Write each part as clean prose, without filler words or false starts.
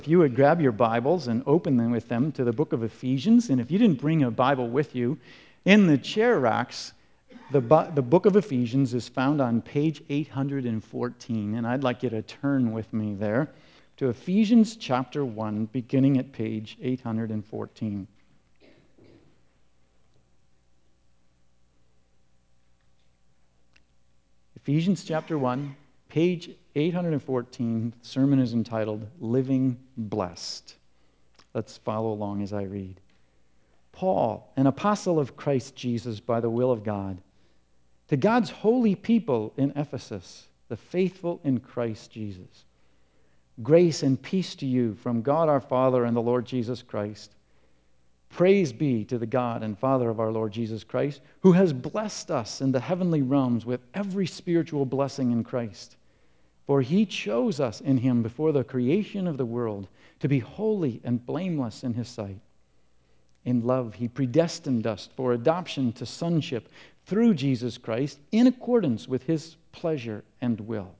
If you would grab your Bibles and open them with them to the book of Ephesians, and if you didn't bring a Bible with you, in the chair racks, the book of Ephesians is found on page 814, and I'd like you to turn with me there to Ephesians chapter 1, beginning at page 814. Ephesians chapter 1, page 814, the sermon is entitled, Living Blessed. Let's follow along as I read. Paul, an apostle of Christ Jesus by the will of God, to God's holy people in Ephesus, the faithful in Christ Jesus. Grace and peace to you from God our Father and the Lord Jesus Christ. Praise be to the God and Father of our Lord Jesus Christ, who has blessed us in the heavenly realms with every spiritual blessing in Christ. For he chose us in him before the creation of the world to be holy and blameless in his sight. In love, he predestined us for adoption to sonship through Jesus Christ in accordance with his pleasure and will,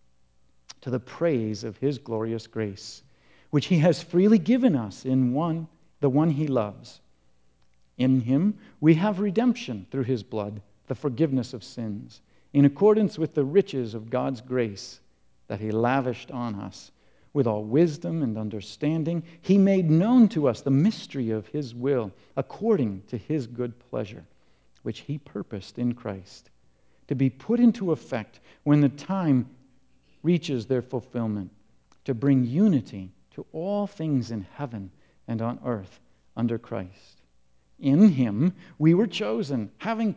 to the praise of his glorious grace, which he has freely given us in the one he loves. In him we have redemption through his blood, the forgiveness of sins, in accordance with the riches of God's grace that he lavished on us. With all wisdom and understanding, he made known to us the mystery of his will, according to his good pleasure, which he purposed in Christ, to be put into effect when the time reaches their fulfillment, to bring unity to all things in heaven and on earth under Christ. In him we were chosen, having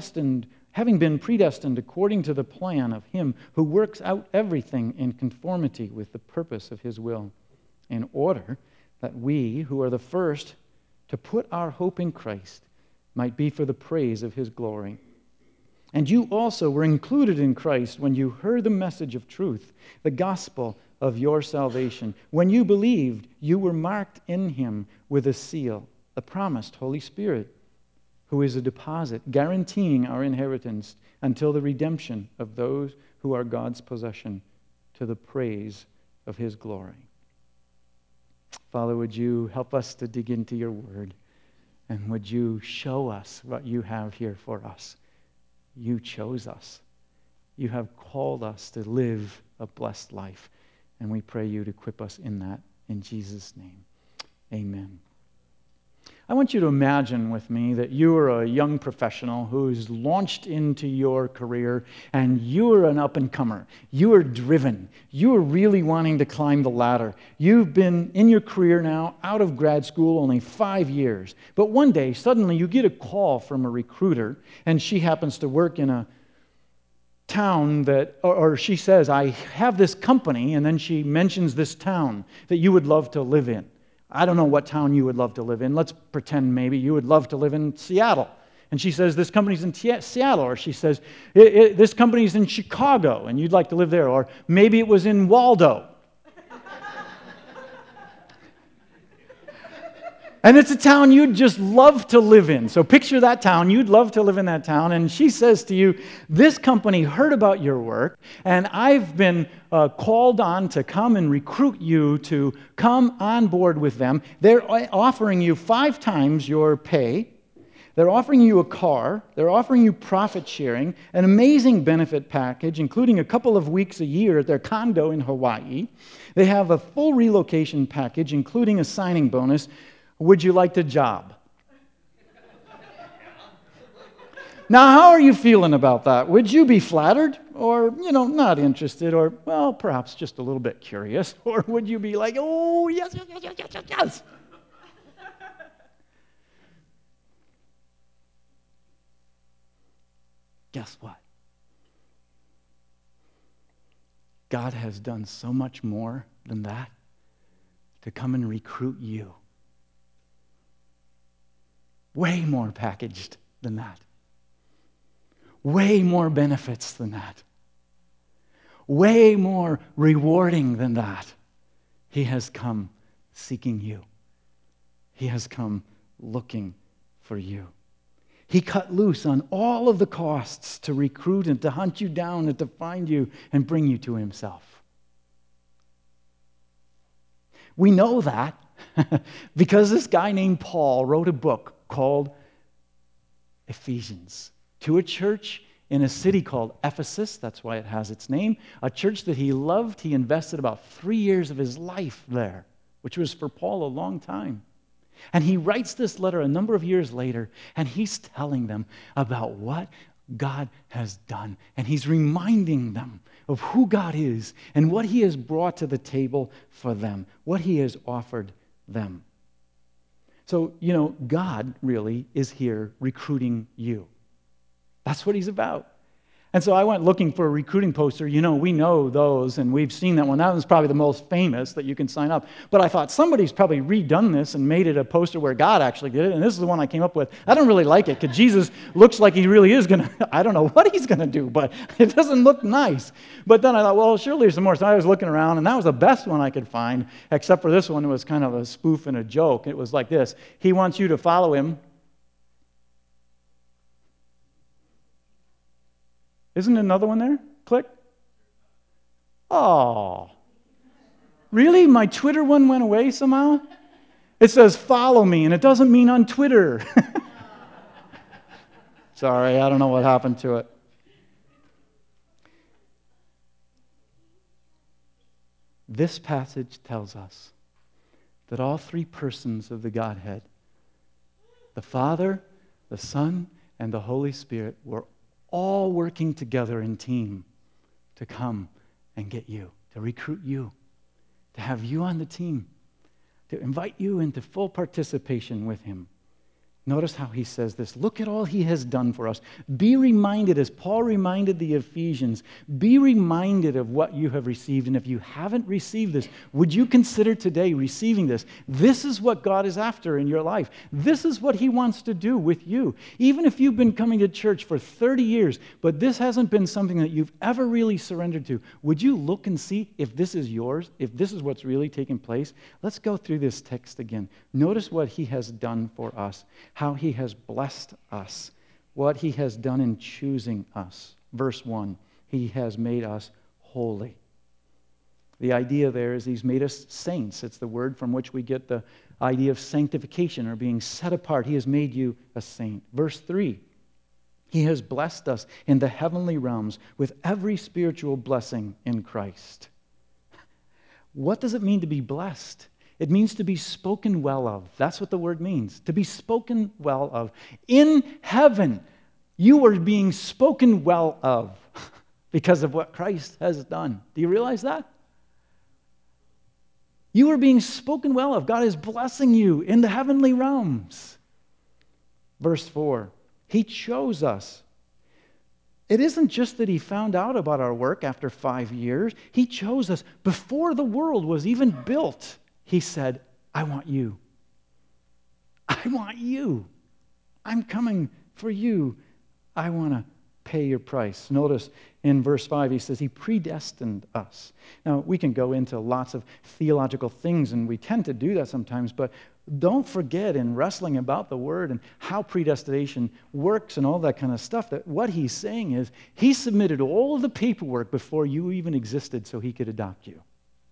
been predestined according to the plan of him who works out everything in conformity with the purpose of his will, in order that we, who are the first to put our hope in Christ, might be for the praise of his glory. And you also were included in Christ when you heard the message of truth, the gospel of your salvation. When you believed, you were marked in him with a seal, the promised Holy Spirit, who is a deposit guaranteeing our inheritance until the redemption of those who are God's possession, to the praise of his glory. Father, would you help us to dig into your word, and would you show us what you have here for us? You chose us. You have called us to live a blessed life, and we pray you to equip us in that. In Jesus' name, amen. I want you to imagine with me that you are a young professional who's launched into your career, and you are an up-and-comer. You are driven. You are really wanting to climb the ladder. You've been in your career now, out of grad school, only 5 years. But one day, suddenly, you get a call from a recruiter, and she happens to work in a town or she says, I have this company, and then she mentions this town that you would love to live in. I don't know what town you would love to live in. Let's pretend maybe you would love to live in Seattle. And she says, this company's in Seattle. Or she says, this company's in Chicago, and you'd like to live there. Or maybe it was in Waldo. And it's a town you'd just love to live in. So picture that town. You'd love to live in that town. And she says to you, this company heard about your work, and I've been called on to come and recruit you to come on board with them. They're offering you 5 times your pay. They're offering you a car. They're offering you profit sharing, an amazing benefit package, including a couple of weeks a year at their condo in Hawaii. They have a full relocation package, including a signing bonus. Would you like the job? Now, how are you feeling about that? Would you be flattered or, not interested or, well, perhaps just a little bit curious? Or would you be like, oh, yes, yes, yes, yes, yes, yes, yes? Guess what? God has done so much more than that to come and recruit you. Way more packaged than that. Way more benefits than that. Way more rewarding than that. He has come seeking you. He has come looking for you. He cut loose on all of the costs to recruit and to hunt you down and to find you and bring you to himself. We know that because this guy named Paul wrote a book called Ephesians to a church in a city called Ephesus. That's why it has its name. A church that he loved. He invested about 3 years of his life there, which was for Paul a long time. And he writes this letter a number of years later, and he's telling them about what God has done. And he's reminding them of who God is and what he has brought to the table for them, what he has offered them. So, God really is here recruiting you. That's what he's about. And so I went looking for a recruiting poster. We know those, and we've seen that one. That one's probably the most famous that you can sign up. But I thought somebody's probably redone this and made it a poster where God actually did it, and this is the one I came up with. I don't really like it because Jesus looks like he really is going to, I don't know what he's going to do, but it doesn't look nice. But then I thought, well, surely there's some more. So I was looking around, and that was the best one I could find, except for this one. It was kind of a spoof and a joke. It was like this. He wants you to follow him. Isn't another one there? Click. Oh. Really? My Twitter one went away somehow? It says follow me, and it doesn't mean on Twitter. Sorry, I don't know what happened to it. This passage tells us that all three persons of the Godhead, the Father, the Son, and the Holy Spirit, were all working together in team to come and get you, to recruit you, to have you on the team, to invite you into full participation with him. Notice how he says this. Look at all he has done for us. Be reminded, as Paul reminded the Ephesians, be reminded of what you have received. And if you haven't received this, would you consider today receiving this? This is what God is after in your life. This is what he wants to do with you. Even if you've been coming to church for 30 years, but this hasn't been something that you've ever really surrendered to, would you look and see if this is yours, if this is what's really taking place? Let's go through this text again. Notice what he has done for us. How he has blessed us, what he has done in choosing us. Verse 1, he has made us holy. The idea there is he's made us saints. It's the word from which we get the idea of sanctification or being set apart. He has made you a saint. Verse 3, he has blessed us in the heavenly realms with every spiritual blessing in Christ. What does it mean to be blessed? It means to be spoken well of. That's what the word means, to be spoken well of. In heaven, you are being spoken well of because of what Christ has done. Do you realize that? You are being spoken well of. God is blessing you in the heavenly realms. Verse 4, he chose us. It isn't just that he found out about our work after 5 years. He chose us before the world was even built. He said, I want you. I want you. I'm coming for you. I want to pay your price. Notice in verse 5, he says he predestined us. Now, we can go into lots of theological things, and we tend to do that sometimes, but don't forget in wrestling about the word and how predestination works and all that kind of stuff, that what he's saying is he submitted all of the paperwork before you even existed so he could adopt you.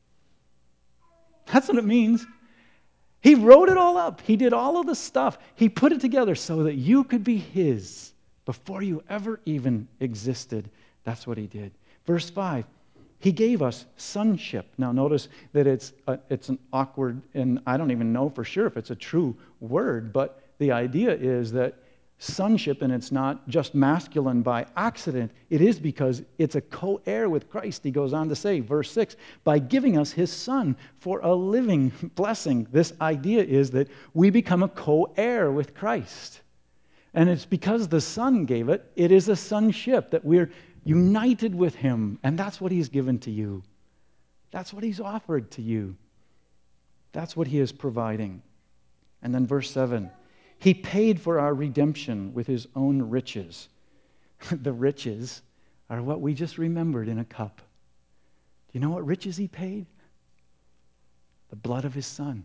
That's what it means. He wrote it all up. He did all of the stuff. He put it together so that you could be his before you ever even existed. That's what he did. Verse 5, he gave us sonship. Now notice that it's an awkward, and I don't even know for sure if it's a true word, but the idea is that sonship, and it's not just masculine by accident, it is because it's a co-heir with Christ. He goes on to say, verse 6, by giving us his son for a living blessing. This idea is that we become a co-heir with Christ. And it's because the son gave it, it is a sonship, that we're united with him, and that's what he's given to you. That's what he's offered to you. That's what he is providing. And then verse 7, he paid for our redemption with his own riches. The riches are what we just remembered in a cup. Do you know what riches he paid? The blood of his son.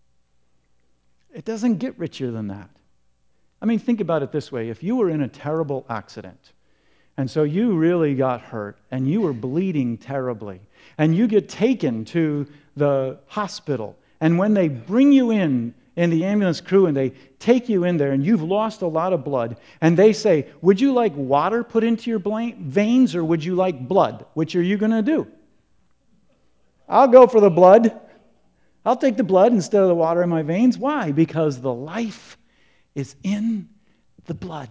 It doesn't get richer than that. I mean, think about it this way. If you were in a terrible accident, and so you really got hurt, and you were bleeding terribly, and you get taken to the hospital, And when they bring you in the ambulance crew, and they take you in there, and you've lost a lot of blood, and they say, would you like water put into your veins, or would you like blood? Which are you going to do? I'll go for the blood. I'll take the blood instead of the water in my veins. Why? Because the life is in the blood.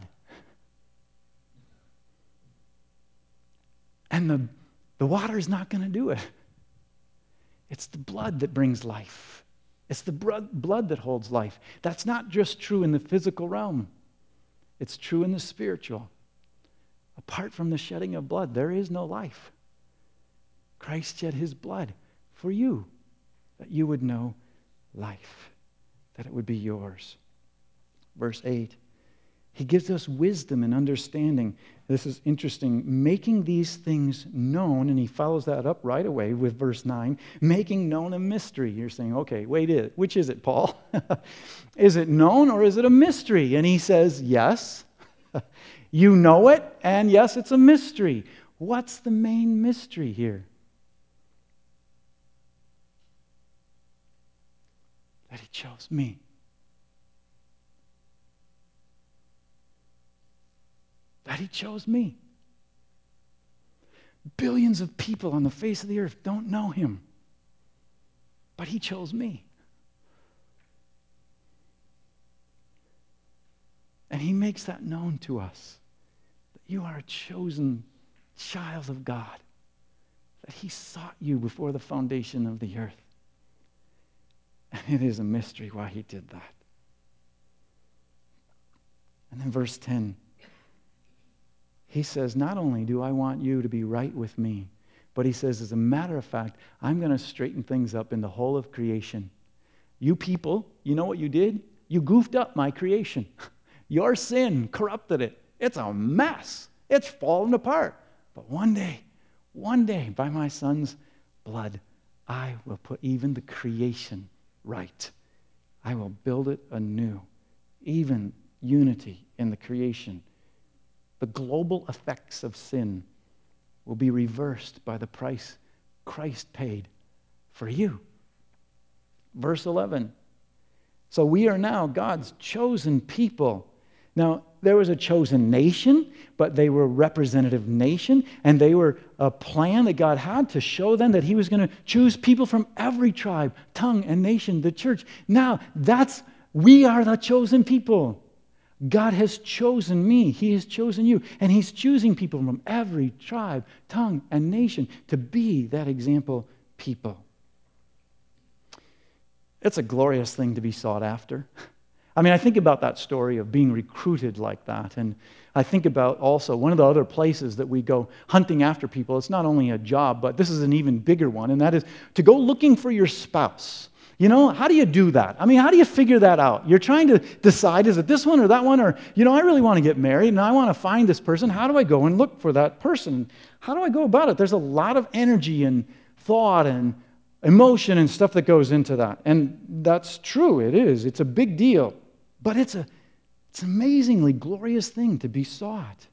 And the water is not going to do it. It's the blood that brings life. It's the blood that holds life. That's not just true in the physical realm. It's true in the spiritual. Apart from the shedding of blood, there is no life. Christ shed his blood for you, that you would know life, that it would be yours. Verse 8, he gives us wisdom and understanding. This is interesting. Making these things known, and he follows that up right away with verse 9, making known a mystery. You're saying, okay, wait, which is it, Paul? Is it known or is it a mystery? And he says, yes, you know it, and yes, it's a mystery. What's the main mystery here? That he chose me. That he chose me. Billions of people on the face of the earth don't know him. But he chose me. And he makes that known to us. That you are a chosen child of God. That he sought you before the foundation of the earth. And it is a mystery why he did that. And then verse 10. He says, not only do I want you to be right with me, but he says, as a matter of fact, I'm going to straighten things up in the whole of creation. You people, you know what you did? You goofed up my creation. Your sin corrupted it. It's a mess. It's fallen apart. But one day, by my son's blood, I will put even the creation right. I will build it anew. Even unity in the creation. The global effects of sin will be reversed by the price Christ paid for you. Verse 11. So we are now God's chosen people. Now, there was a chosen nation, but they were a representative nation, and they were a plan that God had to show them that he was going to choose people from every tribe, tongue, and nation, the church. Now, we are the chosen people. God has chosen me. He has chosen you. And he's choosing people from every tribe, tongue, and nation to be that example people. It's a glorious thing to be sought after. I mean, I think about that story of being recruited like that. And I think about also one of the other places that we go hunting after people. It's not only a job, but this is an even bigger one. And that is to go looking for your spouse. You know, how do you do that? I mean, how do you figure that out? You're trying to decide, is it this one or that one? Or, you know, I really want to get married and I want to find this person. How do I go and look for that person? How do I go about it? There's a lot of energy and thought and emotion and stuff that goes into that. And that's true. It is. It's a big deal. But it's an amazingly glorious thing to be sought.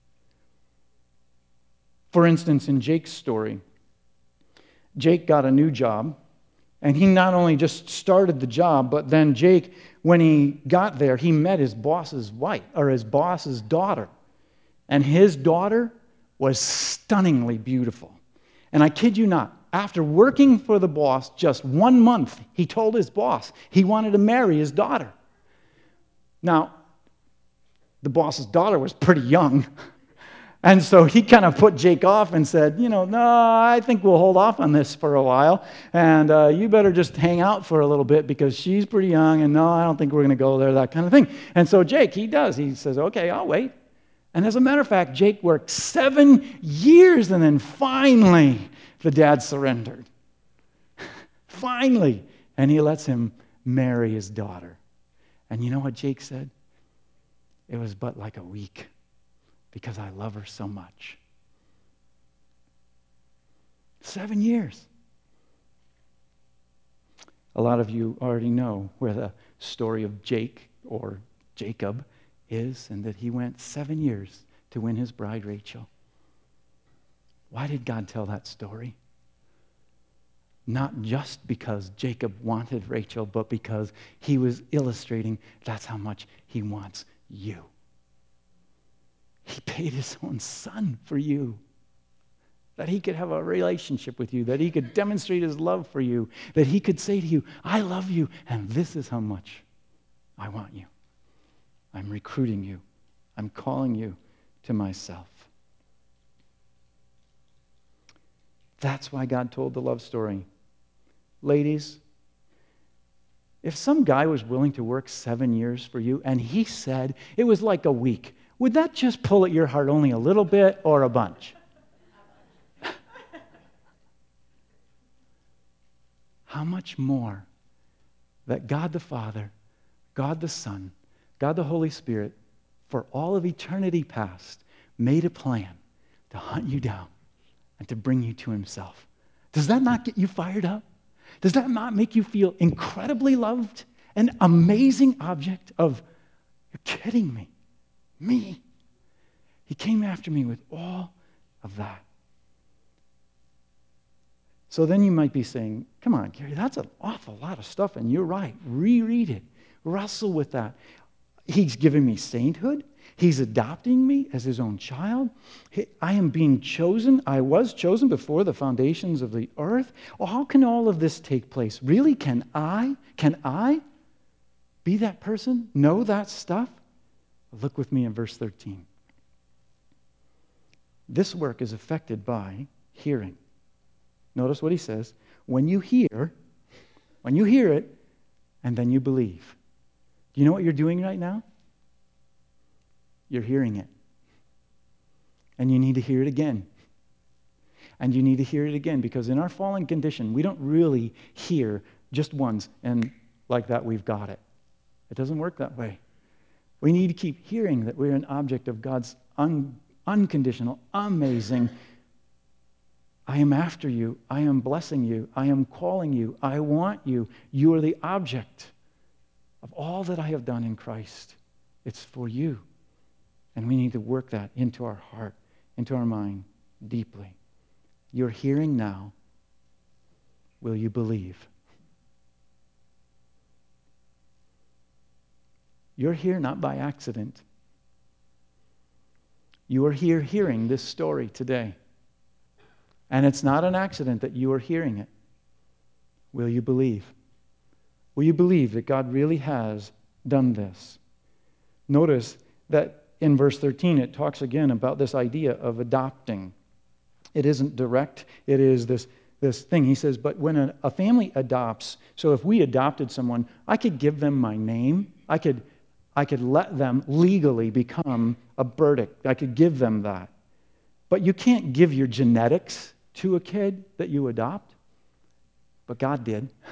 For instance, in Jake's story, Jake got a new job. And he not only just started the job, but then Jake, when he got there, he met his boss's wife, or his boss's daughter. And his daughter was stunningly beautiful. And I kid you not, after working for the boss just 1 month, he told his boss he wanted to marry his daughter. Now, the boss's daughter was pretty young. And so he kind of put Jake off and said, no, I think we'll hold off on this for a while. And you better just hang out for a little bit because she's pretty young. And no, I don't think we're going to go there, that kind of thing. And so Jake, he does. He says, okay, I'll wait. And as a matter of fact, Jake worked 7 years and then finally the dad surrendered. Finally. And he lets him marry his daughter. And you know what Jake said? It was but like a week. Because I love her so much. 7 years. A lot of you already know where the story of Jake or Jacob is, and that he went 7 years to win his bride Rachel. Why did God tell that story? Not just because Jacob wanted Rachel, but because he was illustrating that's how much he wants you. He paid his own son for you, that he could have a relationship with you, that he could demonstrate his love for you, that he could say to you, I love you, and this is how much I want you. I'm recruiting you. I'm calling you to myself. That's why God told the love story. Ladies, if some guy was willing to work 7 years for you and he said it was like a week, would that just pull at your heart only a little bit or a bunch? How much more that God the Father, God the Son, God the Holy Spirit, for all of eternity past, made a plan to hunt you down and to bring you to himself. Does that not get you fired up? Does that not make you feel incredibly loved? An amazing object of, you're kidding me. Me. He came after me with all of that. So then you might be saying, come on, Gary, that's an awful lot of stuff, and you're right. Reread it. Wrestle with that. He's given me sainthood. He's adopting me as his own child. I am being chosen. I was chosen before the foundations of the earth. Well, how can all of this take place? Really, can I be that person? Know that stuff? Look with me in verse 13. This work is affected by hearing. Notice what he says. When you hear it, and then you believe. Do you know what you're doing right now? You're hearing it. And you need to hear it again. And you need to hear it again, because in our fallen condition, we don't really hear just once and like that we've got it. It doesn't work that way. We need to keep hearing that we're an object of God's unconditional, amazing, I am after you, I am blessing you, I am calling you, I want you, you are the object of all that I have done in Christ. It's for you. And we need to work that into our heart, into our mind, deeply. You're hearing now. Will you believe? You're here not by accident. You are here hearing this story today. And it's not an accident that you are hearing it. Will you believe? Will you believe that God really has done this? Notice that in verse 13, it talks again about this idea of adopting. It isn't direct. It is this thing. He says, but when a family adopts, so if we adopted someone, I could give them my name. I could let them legally become a verdict. I could give them that. But you can't give your genetics to a kid that you adopt. But God did. Do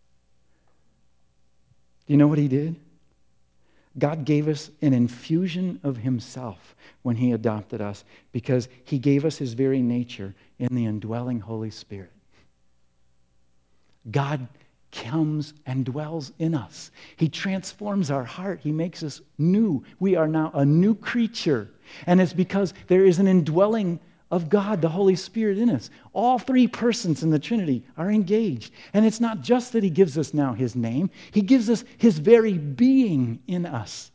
you know what he did? God gave us an infusion of himself when he adopted us, because he gave us his very nature in the indwelling Holy Spirit. God comes and dwells in us. He transforms our heart. He makes us new. We are now a new creature. And it's because there is an indwelling of God, the Holy Spirit, in us. All three persons in the Trinity are engaged. And it's not just that he gives us now his name. He gives us his very being in us.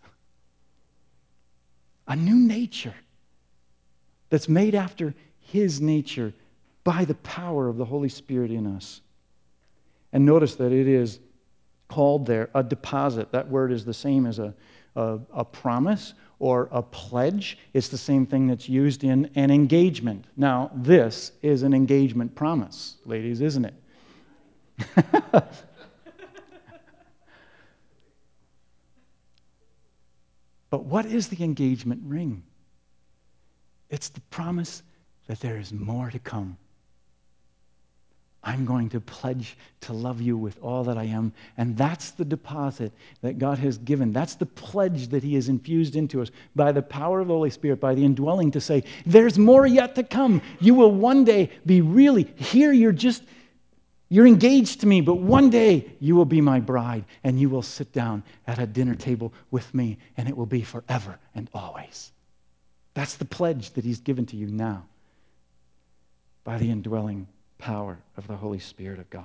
A new nature that's made after his nature by the power of the Holy Spirit in us. And notice that it is called there a deposit. That word is the same as a promise or a pledge. It's the same thing that's used in an engagement. Now, this is an engagement promise, ladies, isn't it? But what is the engagement ring? It's the promise that there is more to come. I'm going to pledge to love you with all that I am. And that's the deposit that God has given. That's the pledge that he has infused into us by the power of the Holy Spirit, by the indwelling, to say, there's more yet to come. You will one day be really, here you're engaged to me, but one day you will be my bride, and you will sit down at a dinner table with me, and it will be forever and always. That's the pledge that he's given to you now by the indwelling power of the Holy Spirit of God.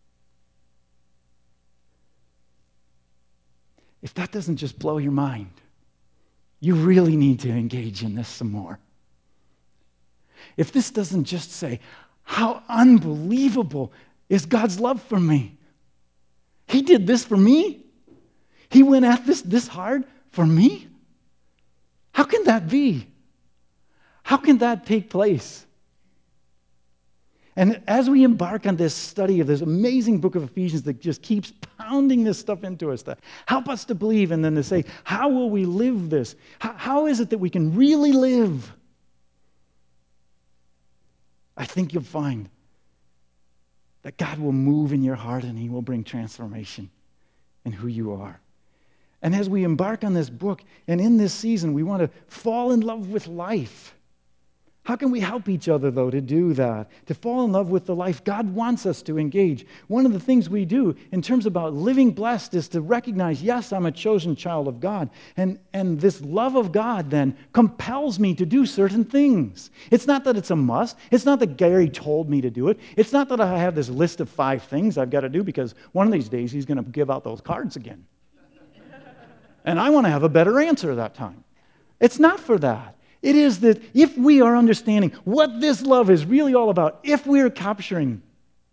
If that doesn't just blow your mind, you really need to engage in this some more. If this doesn't just say, how unbelievable is God's love for me? He did this for me? He went at this hard for me? How can that be? How can that take place? And as we embark on this study of this amazing book of Ephesians that just keeps pounding this stuff into us, to help us to believe and then to say, how will we live this? How is it that we can really live? I think you'll find that God will move in your heart and He will bring transformation in who you are. And as we embark on this book and in this season, we want to fall in love with life. How can we help each other, though, to do that? To fall in love with the life God wants us to engage. One of the things we do in terms about living blessed is to recognize, yes, I'm a chosen child of God. And this love of God then compels me to do certain things. It's not that it's a must. It's not that Gary told me to do it. It's not that I have this list of 5 things I've got to do because one of these days he's going to give out those cards again. And I want to have a better answer that time. It's not for that. It is that if we are understanding what this love is really all about, if we are capturing,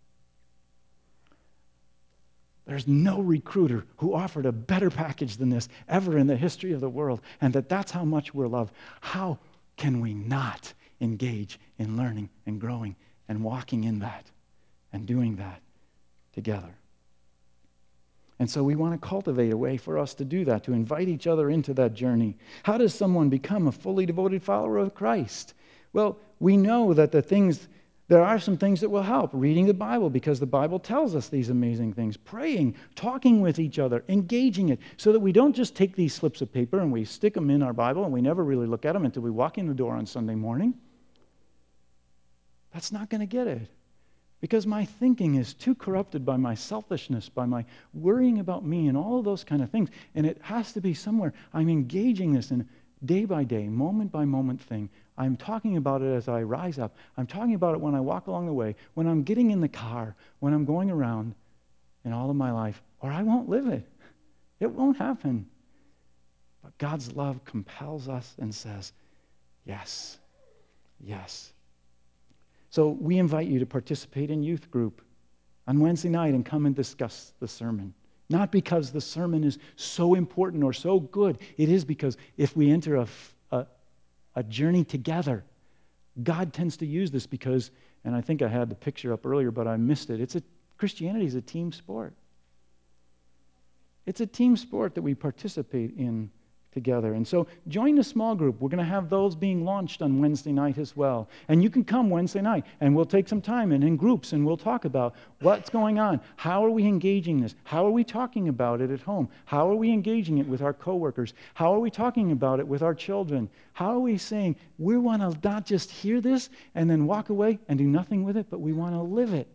there's no recruiter who offered a better package than this ever in the history of the world, and that's how much we're loved. How can we not engage in learning and growing and walking in that and doing that together? And so we want to cultivate a way for us to do that, to invite each other into that journey. How does someone become a fully devoted follower of Christ? Well, we know that there are some things that will help. Reading the Bible, because the Bible tells us these amazing things. Praying, talking with each other, engaging it, so that we don't just take these slips of paper and we stick them in our Bible and we never really look at them until we walk in the door on Sunday morning. That's not going to get it. Because my thinking is too corrupted by my selfishness, by my worrying about me and all of those kind of things. And it has to be somewhere I'm engaging this in day by day, moment by moment thing. I'm talking about it as I rise up. I'm talking about it when I walk along the way, when I'm getting in the car, when I'm going around in all of my life, or I won't live it. It won't happen. But God's love compels us and says, yes, yes. So we invite you to participate in youth group on Wednesday night and come and discuss the sermon. Not because the sermon is so important or so good. It is because if we enter a journey together, God tends to use this because, and I think I had the picture up earlier, but I missed it. Christianity is a team sport. It's a team sport that we participate in together. And so join the small group. We're going to have those being launched on Wednesday night as well. And you can come Wednesday night and we'll take some time and in groups and we'll talk about what's going on. How are we engaging this? How are we talking about it at home? How are we engaging it with our coworkers? How are we talking about it with our children? How are we saying we want to not just hear this and then walk away and do nothing with it, but we want to live it.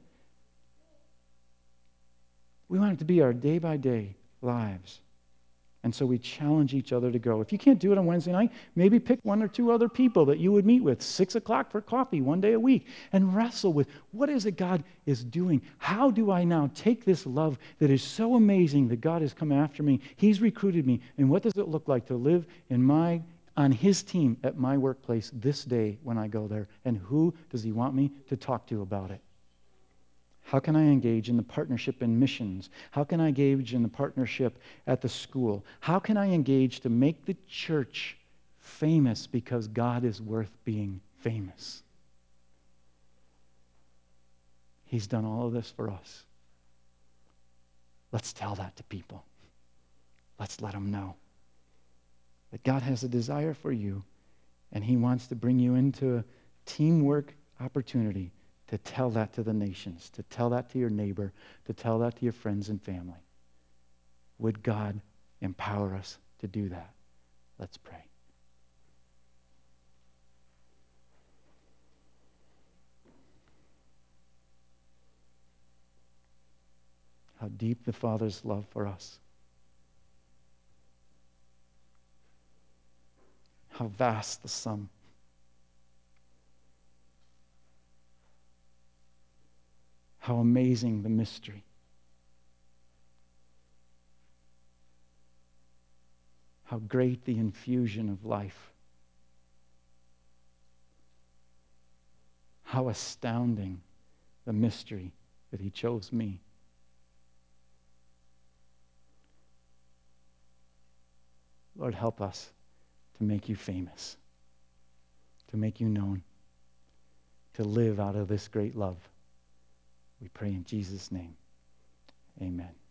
We want it to be our day-by-day lives. And so we challenge each other to go. If you can't do it on Wednesday night, maybe pick 1 or 2 other people that you would meet with, 6 o'clock for coffee, 1 day a week, and wrestle with what is it God is doing? How do I now take this love that is so amazing that God has come after me? He's recruited me. And what does it look like to live on His team at my workplace this day when I go there? And who does He want me to talk to about it? How can I engage in the partnership in missions? How can I engage in the partnership at the school? How can I engage to make the church famous because God is worth being famous? He's done all of this for us. Let's tell that to people. Let's let them know that God has a desire for you and He wants to bring you into a teamwork opportunity to tell that to the nations, to tell that to your neighbor, to tell that to your friends and family. Would God empower us to do that? Let's pray. How deep the Father's love for us. How vast the sum. How amazing the mystery. How great the infusion of life. How astounding the mystery that he chose me. Lord, help us to make you famous, to make you known, to live out of this great love. We pray in Jesus' name. Amen.